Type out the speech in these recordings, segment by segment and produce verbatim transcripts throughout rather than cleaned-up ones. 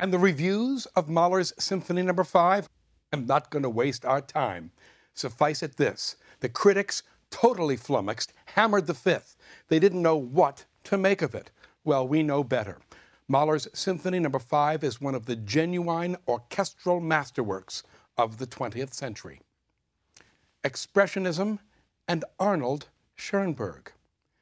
And the reviews of Mahler's Symphony Number five? I'm not going to waste our time. Suffice it this, the critics totally flummoxed, hammered the fifth. They didn't know what to make of it. Well, we know better. Mahler's Symphony Number five is one of the genuine orchestral masterworks of the twentieth century. Expressionism and Arnold Schoenberg.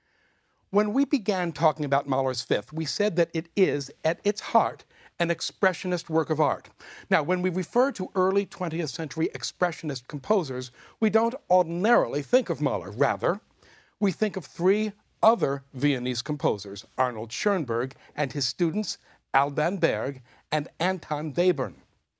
When we began talking about Mahler's Fifth, we said that it is, at its heart, an expressionist work of art. Now, when we refer to early twentieth century expressionist composers, we don't ordinarily think of Mahler. Rather, we think of three other Viennese composers, Arnold Schoenberg and his students Alban Berg and Anton Webern.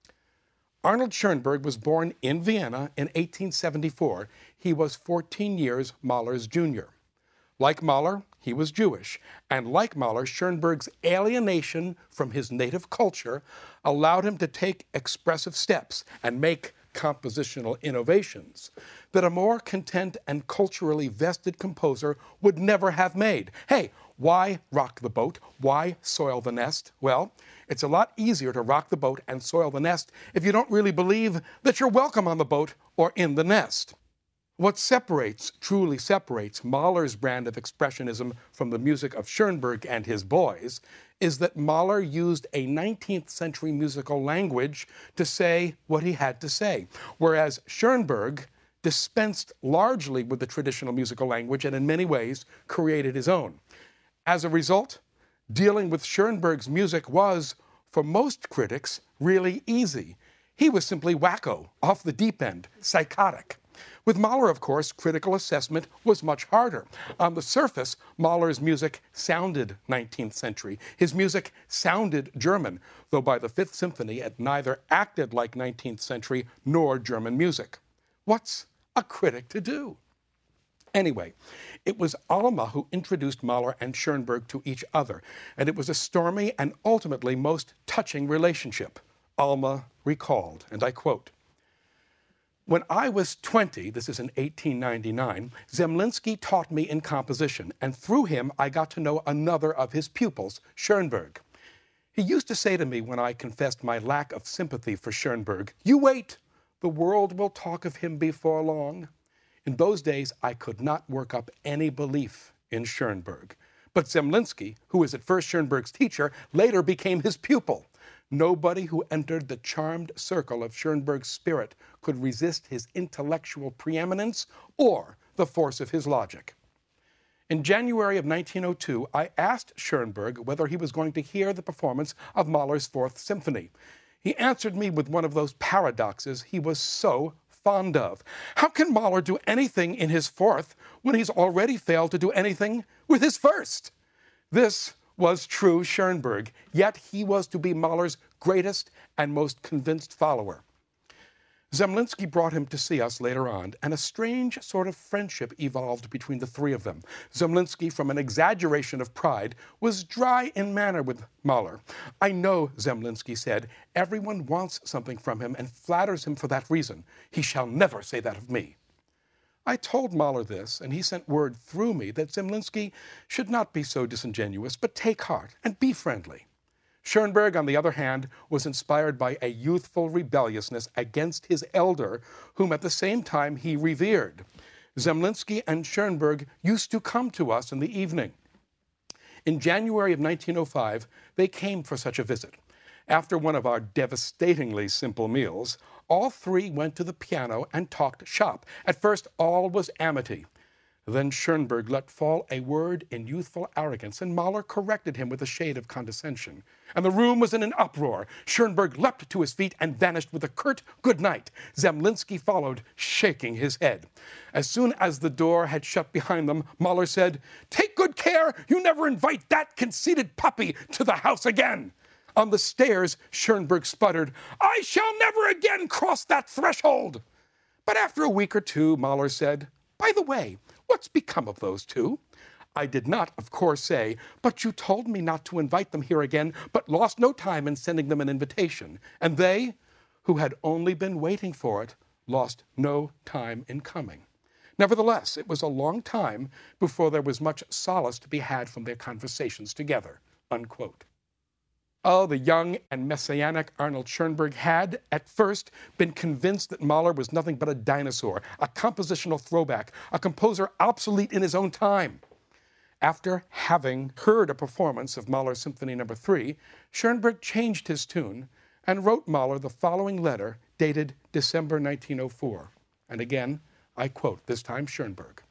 Arnold Schoenberg was born in Vienna in eighteen seventy-four. He was fourteen years Mahler's junior. Like Mahler, he was Jewish, and like Mahler, Schoenberg's alienation from his native culture allowed him to take expressive steps and make compositional innovations that a more content and culturally vested composer would never have made. Hey, why rock the boat? Why soil the nest? Well, it's a lot easier to rock the boat and soil the nest if you don't really believe that you're welcome on the boat or in the nest. What separates, truly separates, Mahler's brand of expressionism from the music of Schoenberg and his boys is that Mahler used a nineteenth century musical language to say what he had to say, whereas Schoenberg dispensed largely with the traditional musical language and in many ways created his own. As a result, dealing with Schoenberg's music was, for most critics, really easy. He was simply wacko, off the deep end, psychotic. With Mahler, of course, critical assessment was much harder. On the surface, Mahler's music sounded nineteenth century. His music sounded German, though by the Fifth Symphony it neither acted like nineteenth century nor German music. What's a critic to do? Anyway, it was Alma who introduced Mahler and Schoenberg to each other, and it was a stormy and ultimately most touching relationship. Alma recalled, and I quote, "When I was twenty, this is in eighteen ninety-nine, Zemlinsky taught me in composition, and through him I got to know another of his pupils, Schoenberg. He used to say to me when I confessed my lack of sympathy for Schoenberg, 'You wait, the world will talk of him before long.' In those days, I could not work up any belief in Schoenberg. But Zemlinsky, who was at first Schoenberg's teacher, later became his pupil. Nobody who entered the charmed circle of Schoenberg's spirit could resist his intellectual preeminence or the force of his logic." In January of nineteen oh two, I asked Schoenberg whether he was going to hear the performance of Mahler's Fourth Symphony. He answered me with one of those paradoxes he was so fond of. How can Mahler do anything in his fourth when he's already failed to do anything with his first? This was true Schoenberg, yet he was to be Mahler's greatest and most convinced follower. Zemlinsky brought him to see us later on, and a strange sort of friendship evolved between the three of them. Zemlinsky, from an exaggeration of pride, was dry in manner with Mahler. "I know," Zemlinsky said, "everyone wants something from him and flatters him for that reason. He shall never say that of me." I told Mahler this, and he sent word through me that Zemlinsky should not be so disingenuous, but take heart and be friendly. Schoenberg, on the other hand, was inspired by a youthful rebelliousness against his elder, whom at the same time he revered. Zemlinsky and Schoenberg used to come to us in the evening. In January of nineteen oh five, they came for such a visit. After one of our devastatingly simple meals, all three went to the piano and talked shop. At first, all was amity. Then Schoenberg let fall a word in youthful arrogance, and Mahler corrected him with a shade of condescension. And the room was in an uproar. Schoenberg leapt to his feet and vanished with a curt good night. Zemlinsky followed, shaking his head. As soon as the door had shut behind them, Mahler said, "Take good care you never invite that conceited puppy to the house again." On the stairs, Schoenberg sputtered, "I shall never again cross that threshold." But after a week or two, Mahler said, "By the way, what's become of those two?" I did not, of course, say, "But you told me not to invite them here again, but lost no time in sending them an invitation." And they, who had only been waiting for it, lost no time in coming. Nevertheless, it was a long time before there was much solace to be had from their conversations together. Unquote. Oh, the young and messianic Arnold Schoenberg had, at first, been convinced that Mahler was nothing but a dinosaur, a compositional throwback, a composer obsolete in his own time. After having heard a performance of Mahler's Symphony Number three, Schoenberg changed his tune and wrote Mahler the following letter dated December nineteen oh four. And again, I quote, this time Schoenberg.